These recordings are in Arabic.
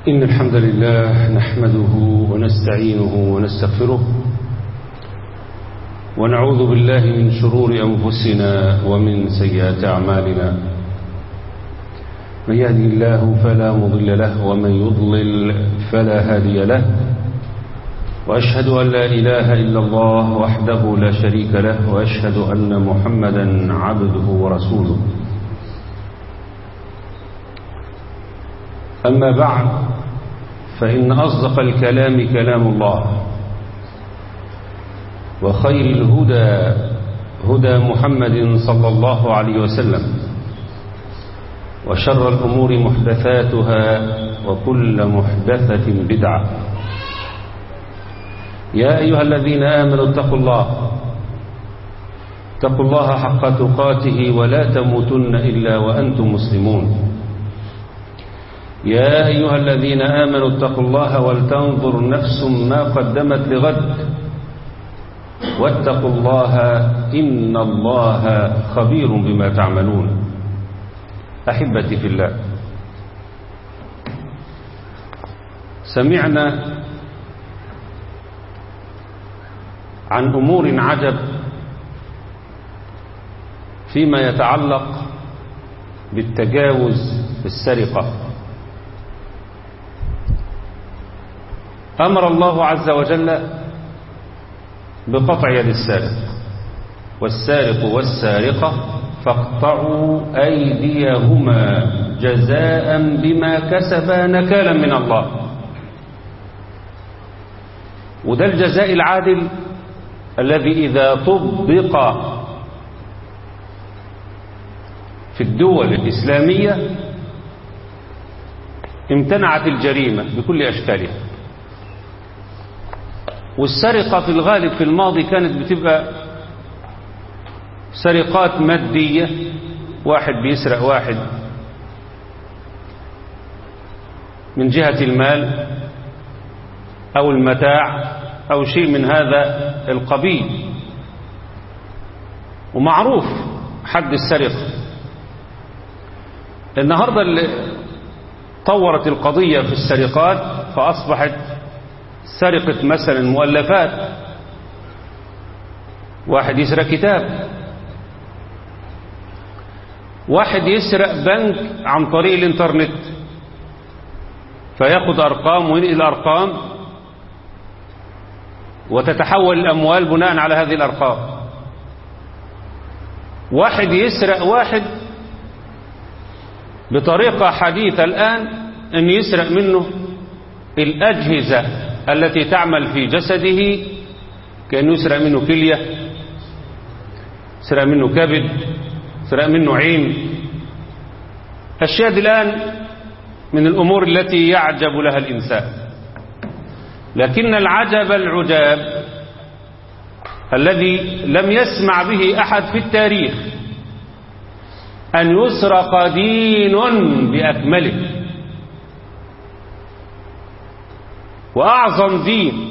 إن الحمد لله نحمده ونستعينه ونستغفره ونعوذ بالله من شرور أنفسنا ومن سيئات أعمالنا. من يهدي الله فلا مضل له ومن يضلل فلا هادي له، وأشهد أن لا إله إلا الله وحده لا شريك له، وأشهد أن محمدا عبده ورسوله. أما بعد، فإن أصدق الكلام كلام الله، وخير الهدى هدى محمد صلى الله عليه وسلم، وشر الأمور محدثاتها وكل محدثة بدعة. يا أيها الذين آمنوا اتقوا الله حق تقاته ولا تموتن إلا وأنتم مسلمون. يا أيها الذين آمنوا اتقوا الله ولتنظر نفس ما قدمت لغد، واتقوا الله إن الله خبير بما تعملون. أحبتي في الله، سمعنا عن أمور عجب فيما يتعلق بالتجاوز في السرقة. أمر الله عز وجل بقطع يد السارق، والسارق والسارقة فاقطعوا أيديهما جزاء بما كسبا نكالا من الله. وده الجزاء العادل الذي إذا طبق في الدول الإسلامية امتنعت الجريمة بكل أشكالها. والسرقة في الغالب في الماضي كانت بتبقى سرقات مادية، واحد بيسرق واحد من جهة المال أو المتاع أو شيء من هذا القبيل، ومعروف حد السرقة. النهاردة اللي طورت القضية في السرقات فأصبحت سرقة مثلا مؤلفات، واحد يسرق كتاب، واحد يسرق بنك عن طريق الانترنت فياخد أرقام وينقل أرقام وتتحول الأموال بناء على هذه الأرقام. واحد يسرق واحد بطريقة حديثة الآن أن يسرق منه الأجهزة التي تعمل في جسده، كأنه يسرق منه كلية، يسرق منه كبد، يسرق منه عين. أشياء دي الآن من الأمور التي يعجب لها الإنسان. لكن العجب العجاب الذي لم يسمع به أحد في التاريخ أن يسرق دين بأكمله، وأعظم دين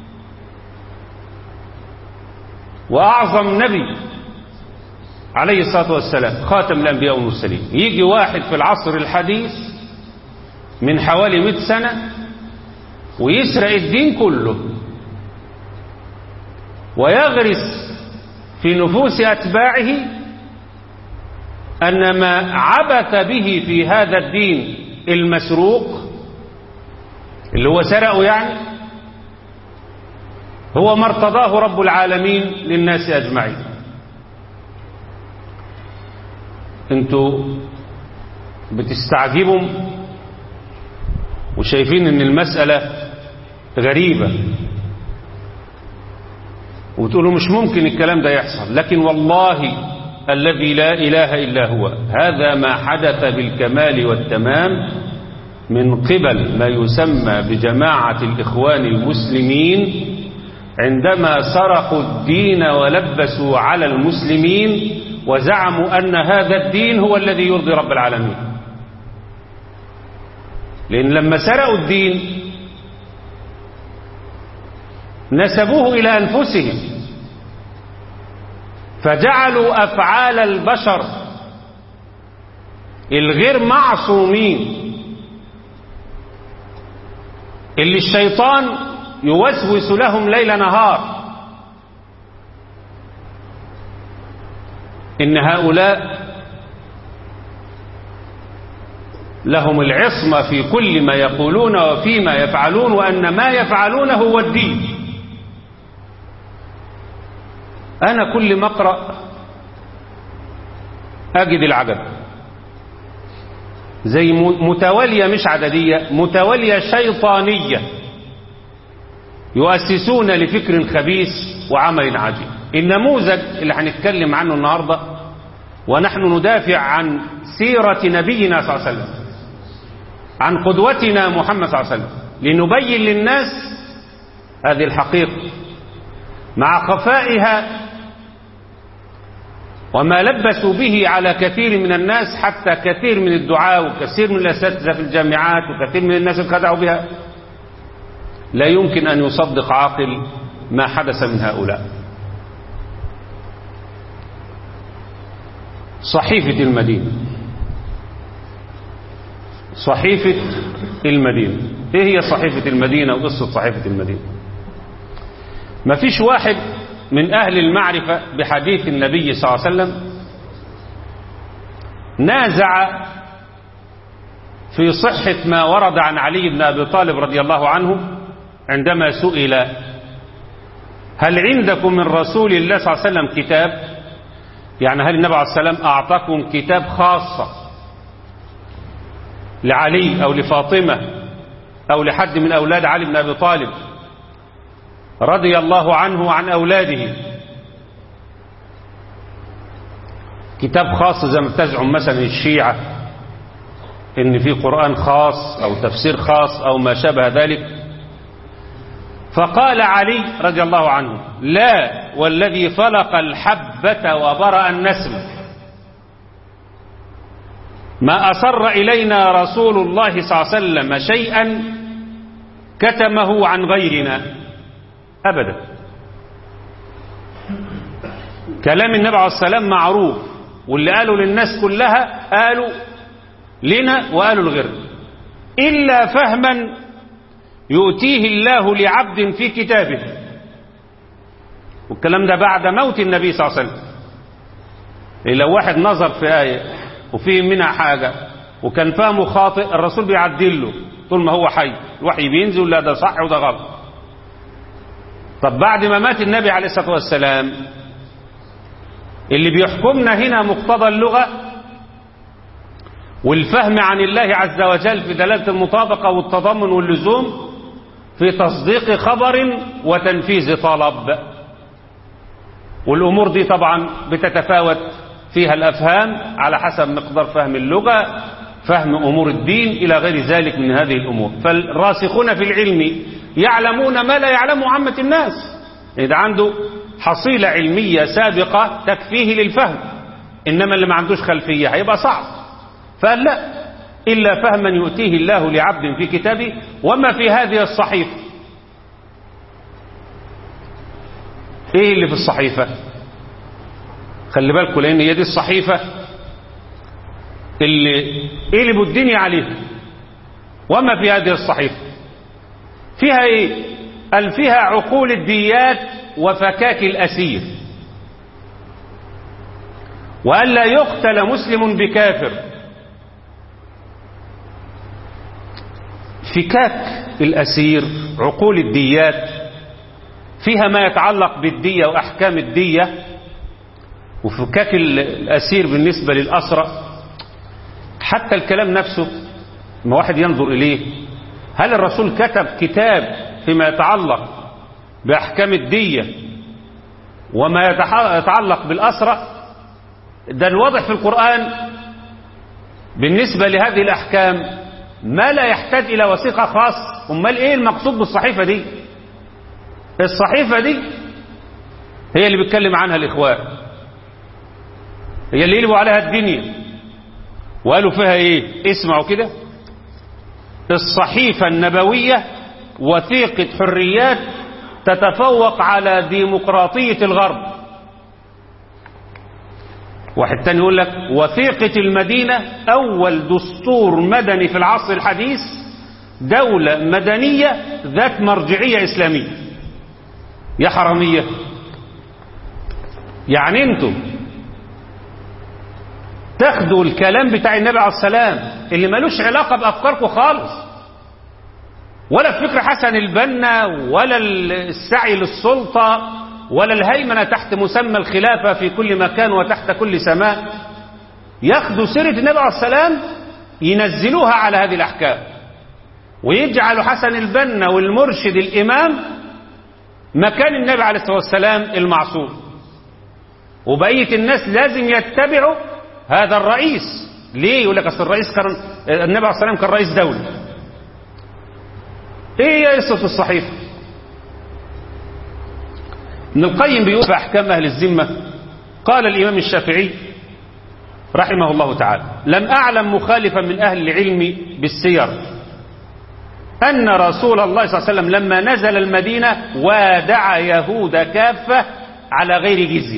وأعظم نبي عليه الصلاة والسلام، خاتم الأنبياء والمرسلين، يجي واحد في العصر الحديث من حوالي 100 سنة ويسرق الدين كله، ويغرس في نفوس أتباعه أن ما عبث به في هذا الدين المسروق اللي هو سرقه يعني هو ما ارتضاه رب العالمين للناس أجمعين. انتوا بتستعجبوا وشايفين ان المسألة غريبة وتقولوا مش ممكن الكلام ده يحصل، لكن والله الذي لا إله إلا هو هذا ما حدث بالكمال والتمام من قبل ما يسمى بجماعة الإخوان المسلمين، عندما سرقوا الدين ولبسوا على المسلمين وزعموا أن هذا الدين هو الذي يرضي رب العالمين. لأن لما سرقوا الدين نسبوه إلى أنفسهم، فجعلوا أفعال البشر الغير معصومين اللي الشيطان يوسوس لهم ليل نهار إن هؤلاء لهم العصمة في كل ما يقولون وفيما يفعلون، وأن ما يفعلونه هو الدين. أنا كل ما أقرأ أجد العجب، زي متوالية مش عددية، متوالية شيطانية يؤسسون لفكر خبيث وعمل عجيب. النموذج اللي هنتكلم عنه النهاردة ونحن ندافع عن سيرة نبينا صلى الله عليه وسلم، عن قدوتنا محمد صلى الله عليه وسلم، لنبين للناس هذه الحقيقة مع خفائها وما لبسوا به على كثير من الناس، حتى كثير من الدعاة وكثير من الأساتذة في الجامعات وكثير من الناس انخدعوا بها. لا يمكن أن يصدق عاقل ما حدث من هؤلاء. صحيفة المدينة، صحيفة المدينة. ايه هي صحيفة المدينة وقصة صحيفة المدينة؟ ما فيش واحد من أهل المعرفة بحديث النبي صلى الله عليه وسلم نازع في صحة ما ورد عن علي بن أبي طالب رضي الله عنه عندما سئل: هل عندكم من رسول الله صلى الله عليه وسلم كتاب؟ يعني هل النبي عليه الصلاة والسلام أعطاكم كتاب خاصة لعلي أو لفاطمة أو لحد من أولاد علي بن أبي طالب رضي الله عنه وعن أولاده، كتاب خاص زي ما بتزعم مثلا الشيعة إن في قرآن خاص أو تفسير خاص أو ما شابه ذلك؟ فقال علي رضي الله عنه: لا والذي فلق الحبة وبرأ النسل ما أسر إلينا رسول الله صلى الله عليه وسلم شيئا كتمه عن غيرنا أبدا. كلام النبي عليه الصلاة والسلام معروف، واللي قالوا للناس كلها قالوا لنا وقالوا لغيرنا، إلا فهما يؤتيه الله لعبد في كتابه. والكلام ده بعد موت النبي صلى الله عليه وسلم. لو واحد نظر في آية وفيه منها حاجة وكان فهمه خاطئ، الرسول بيعدل له طول ما هو حي، الوحي بينزل: لا ده صح وده غلط. طب بعد ما مات النبي عليه الصلاة والسلام، اللي بيحكمنا هنا مقتضى اللغة والفهم عن الله عز وجل في دلالة المطابقة والتضمن واللزوم في تصديق خبر وتنفيذ طلب. والأمور دي طبعا بتتفاوت فيها الأفهام على حسب مقدار فهم اللغة، فهم أمور الدين إلى غير ذلك من هذه الأمور. فالراسخون في العلم يعلمون ما لا يعلمه عامة الناس، إذا عنده حصيلة علمية سابقة تكفيه للفهم. إنما اللي ما عندوش خلفية هيبقى صعب. فقال لا، إلا فهما يؤتيه الله لعبد في كتابه. وما في هذه الصحيفة، إيه اللي في الصحيفة؟ خلي بالكم، لأن هي دي الصحيفة اللي قلبوا الدنيا عليها. وما في هذه الصحيفة فيها إيه؟ قال فيها عقول الديات وفكاك الأسير، وأن لا يقتل مسلم بكافر. فكاك الأسير، عقول الديات، فيها ما يتعلق بالدية وأحكام الدية، وفكاك الأسير بالنسبة للأسرى. حتى الكلام نفسه ما واحد ينظر إليه، هل الرسول كتب كتاب فيما يتعلق بأحكام الدية وما يتعلق بالأسرى؟ ده الواضح في القرآن بالنسبة لهذه الأحكام ما لا يحتاج إلى وثيقة خاص. أمال إيه المقصود بالصحيفة دي؟ الصحيفة دي هي اللي بيتكلم عنها الإخوان، هي اللي يقلبوا عليها الدنيا وقالوا فيها إيه؟ اسمعوا كده: الصحيفة النبوية وثيقة حريات تتفوق على ديمقراطية الغرب. واحد تاني يقول لك: وثيقة المدينة أول دستور مدني في العصر الحديث دولة مدنية ذات مرجعية إسلامية. يا حرامية، يعني انتم تاخدوا الكلام بتاع النبي عليه السلام اللي ملوش علاقة بأفكاركم خالص، ولا فكر حسن البنا، ولا السعي للسلطة، ولا الهيمنة تحت مسمى الخلافة في كل مكان وتحت كل سماء. ياخدوا سيرة النبي عليه السلام ينزلوها على هذه الأحكام، ويجعلوا حسن البنا والمرشد الإمام مكان النبي عليه الصلاة والسلام المعصوم، وبقية الناس لازم يتبعوا هذا الرئيس. ليه؟ يقول لك أصل الرئيس كان النبي عليه الصلاة والسلام كان رئيس دولة. ايه قصة الصحيفة؟ ابن القيم بيقول في أحكام أهل الذمة، قال الإمام الشافعي رحمه الله تعالى: لم أعلم مخالفا من أهل العلم بالسير أن رسول الله صلى الله عليه وسلم لما نزل المدينة وادع يهود كافة على غير جزية.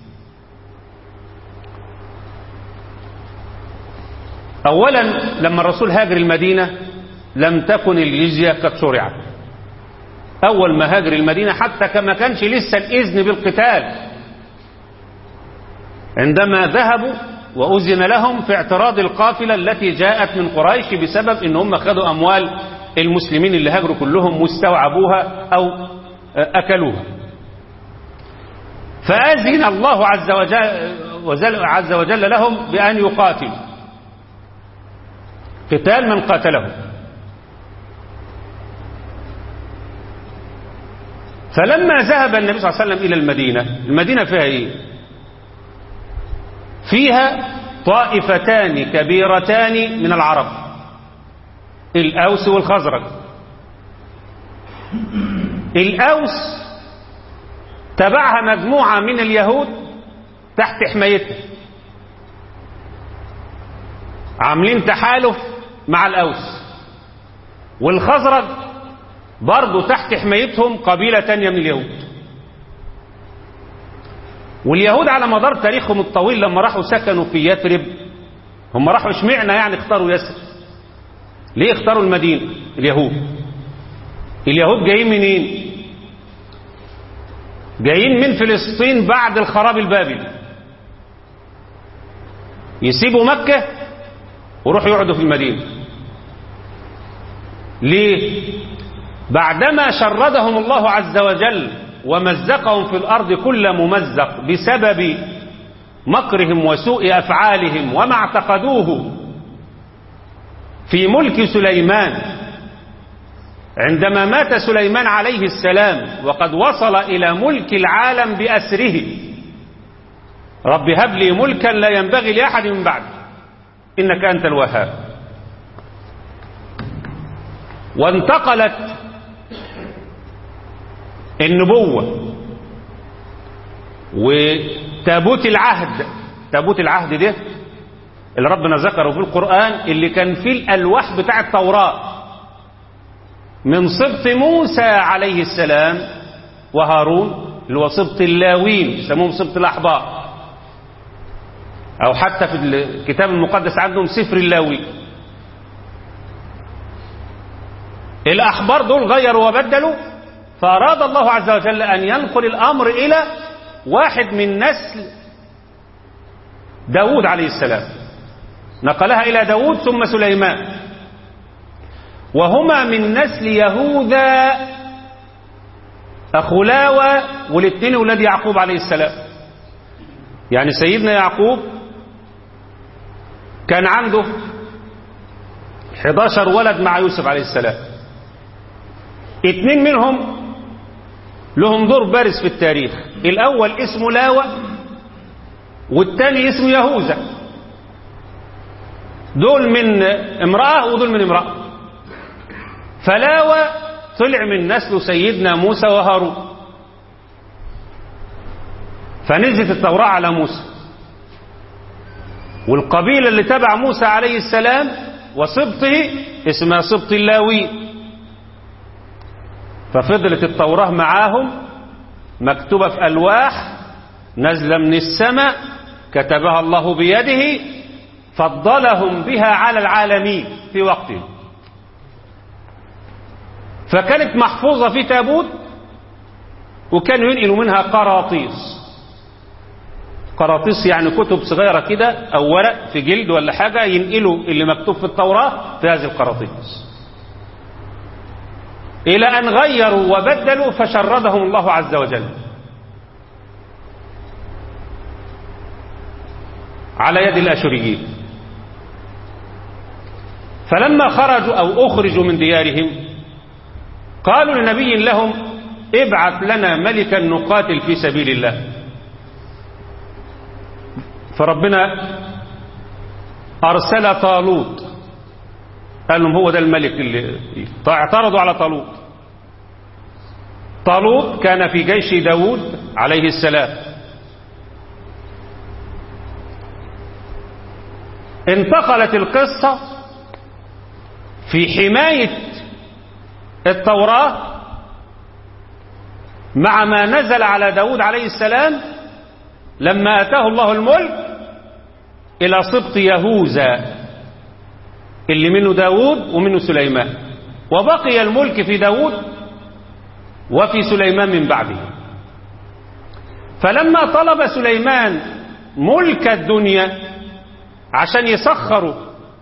أولا لما الرسول هاجر المدينة لم تكن الجزية قد شرعت. أول ما هاجر المدينة حتى كما كانش لسه الإذن بالقتال، عندما ذهبوا وأذن لهم في اعتراض القافلة التي جاءت من قريش بسبب إن هم خدوا أموال المسلمين اللي هاجروا كلهم واستوعبوها أو أكلوها. فأذن الله عز وجل لهم بأن يقاتلوا قتال من قاتلهم. فلما ذهب النبي صلى الله عليه وسلم إلى المدينة فيها إيه؟ فيها طائفتان كبيرتان من العرب، الأوس والخزرج. الأوس تبعها مجموعة من اليهود تحت حمايتها، عاملين تحالف مع الأوس، والخزرج برضو تحت حمايتهم قبيلة تانية من اليهود. واليهود على مدار تاريخهم الطويل لما راحوا سكنوا في يثرب، هم راحوا اشمعنا يعني اختاروا يثرب؟ ليه اختاروا المدينة؟ اليهود جايين منين؟ جايين من فلسطين بعد الخراب البابلي، يسيبوا مكة ويروحوا يقعدوا في المدينة. ليه؟ بعدما شردهم الله عز وجل ومزقهم في الأرض كل ممزق بسبب مكرهم وسوء أفعالهم وما اعتقدوه في ملك سليمان. عندما مات سليمان عليه السلام وقد وصل إلى ملك العالم بأسره: رب هب لي ملكا لا ينبغي لأحد من بعد إنك أنت الوهاب. وانتقلت النبوة وتابوت العهد. تابوت العهد ده اللي ربنا ذكره في القرآن اللي كان فيه الألواح بتاع التوراة من سبط موسى عليه السلام وهارون، اللي هو سبط اللاوين، يسموهم سبط الأحبار، أو حتى في الكتاب المقدس عندهم سفر اللاوي. الأحبار دول غيروا وبدلوا، فأراد الله عز وجل أن ينقل الأمر إلى واحد من نسل داود عليه السلام، نقلها إلى داود ثم سليمان، وهما من نسل يهوذا أخو لاوى والاثنين ولاد يعقوب عليه السلام. يعني سيدنا يعقوب كان عنده 11 ولد مع يوسف عليه السلام، 2 منهم لهم دور بارز في التاريخ. الأول اسمه لاوى والثاني اسمه يهوذا. دول من امرأة ودول من امرأة. فلاوى طلع من نسل سيدنا موسى وهارون، فنزلت التوراة على موسى. والقبيلة اللي تبع موسى عليه السلام وسبطه اسمها سبط اللاوي، ففضلت التوراة معاهم مكتوبة في ألواح نزل من السماء كتبها الله بيده، فضلهم بها على العالمين في وقته. فكانت محفوظة في تابوت، وكانوا ينقلوا منها قراطيس. قراطيس يعني كتب صغيرة كده أو ورق في جلد ولا حاجة، ينقلوا اللي مكتوب في التوراة في هذه القراطيس، إلى أن غيروا وبدلوا فشردهم الله عز وجل على يد الأشوريين. فلما خرجوا أو أخرجوا من ديارهم قالوا لنبي لهم ابعث لنا ملكا نقاتل في سبيل الله. فربنا أرسل طالوت، قال لهم هو ده الملك اللي اعترضوا على طالوت. طالوت كان في جيش داود عليه السلام. انتقلت القصة في حماية التوراة مع ما نزل على داود عليه السلام لما أتاه الله الملك إلى سبط يهوذا اللي منه داود ومنه سليمان، وبقي الملك في داود وفي سليمان من بعده. فلما طلب سليمان ملك الدنيا عشان يسخروا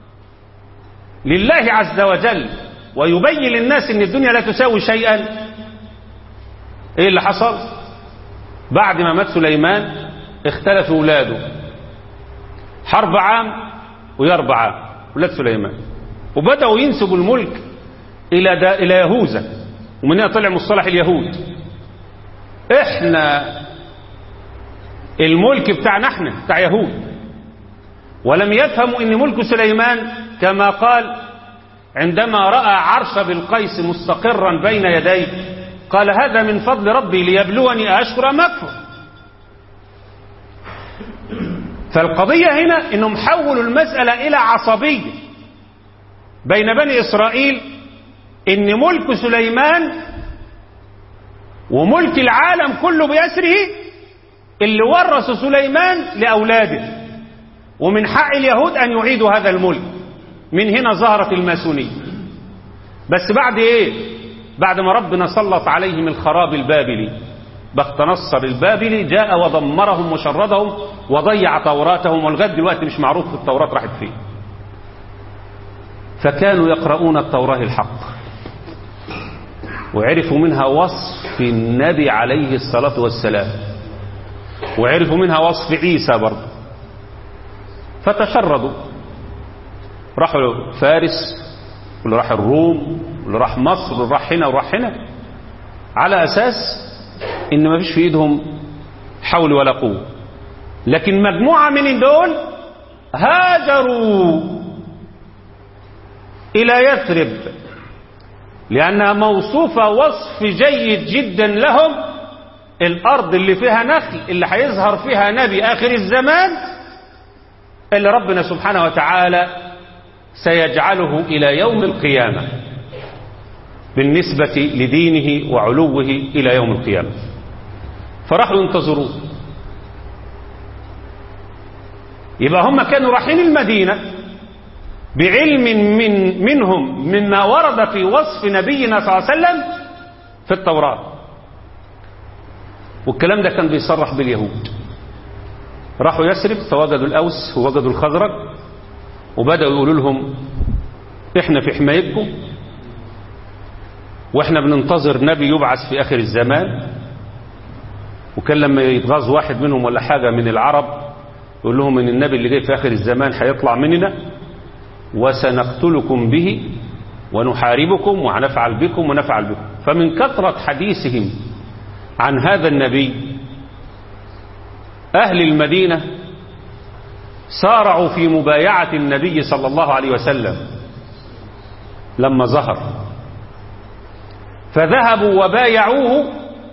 لله عز وجل ويبين للناس ان الدنيا لا تساوي شيئا، ايه اللي حصل؟ بعد ما مات سليمان اختلف اولاده، حربعام ويربعام ولاد سليمان، وبدأوا ينسبوا الملك إلى يهوذا، ومن هنا طلع مصطلح اليهود. احنا الملك بتاعنا احنا بتاع يهود، ولم يفهموا ان ملك سليمان كما قال عندما رأى عرش بالقيس مستقرا بين يديه قال هذا من فضل ربي ليبلوني أشكر أم أكفر. فالقضية هنا انهم حولوا المسألة الى عصبية بين بني اسرائيل، ان ملك سليمان وملك العالم كله بأسره اللي ورث سليمان لأولاده، ومن حق اليهود ان يعيدوا هذا الملك. من هنا ظهرت الماسونية. بس بعد ايه؟ بعد ما ربنا سلط عليهم الخراب البابلي، بخت نصر البابلي جاء ودمرهم وشردهم وضيع توراتهم، ولغايه دلوقتي مش معروف في التوراة راحت فين. فكانوا يقرؤون التوراة الحق، وعرفوا منها وصف النبي عليه الصلاة والسلام، وعرفوا منها وصف عيسى برضه. فتشردوا، راحوا فارس، واللي راح الروم، واللي راح مصر، واللي راح هنا وراح هنا، على أساس إن ما فيش في إيدهم حول ولا قوة. لكن مجموعة من دول هاجروا إلى يثرب لأنها موصوفة وصف جيد جدا لهم، الأرض اللي فيها نخل، اللي هيظهر فيها نبي آخر الزمان، اللي ربنا سبحانه وتعالى سيجعله إلى يوم القيامة بالنسبة لدينه وعلوه إلى يوم القيامة. فراحوا ينتظروه. يبقى هم كانوا رايحين المدينة بعلم منهم مما ورد في وصف نبينا صلى الله عليه وسلم في التوراة، والكلام ده كان بيصرح باليهود. راحوا يثرب فوجدوا الأوس ووجدوا الخزرج، وبدأوا يقولوا لهم احنا في حمايتكم، واحنا بننتظر نبي يبعث في آخر الزمان. وكان لما يتغاظ واحد منهم ولا حاجة من العرب يقول لهم ان النبي اللي جاي في آخر الزمان هيطلع مننا وسنقتلكم به ونحاربكم وهنفعل بكم ونفعل بكم. فمن كثرة حديثهم عن هذا النبي أهل المدينة سارعوا في مبايعة النبي صلى الله عليه وسلم لما ظهر، فذهبوا وبايعوه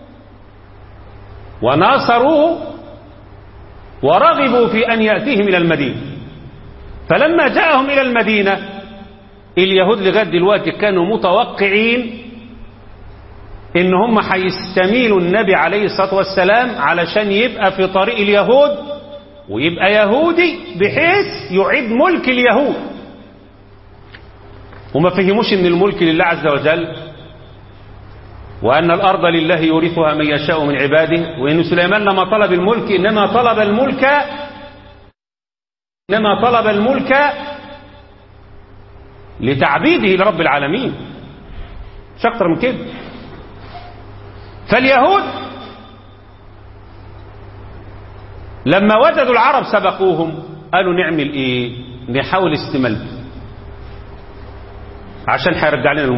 وناصروه ورغبوا في أن يأتيهم إلى المدينة. فلما جاءهم إلى المدينة اليهود لغاية دلوقتي كانوا متوقعين إن هم هيستميلوا النبي عليه الصلاة والسلام علشان يبقى في طريق اليهود ويبقى يهودي بحيث يعيد ملك اليهود. وما فهموش إن الملك لله عز وجل، وأن الأرض لله يورثها من يشاء من عباده، وإن سليمان لما طلب الملك إنما طلب الملك لتعبيده لرب العالمين، مش أكتر من كده. فاليهود لما وجدوا العرب سبقوهم قالوا نعمل ايه؟ نحاول استملته عشان هيرجع لنا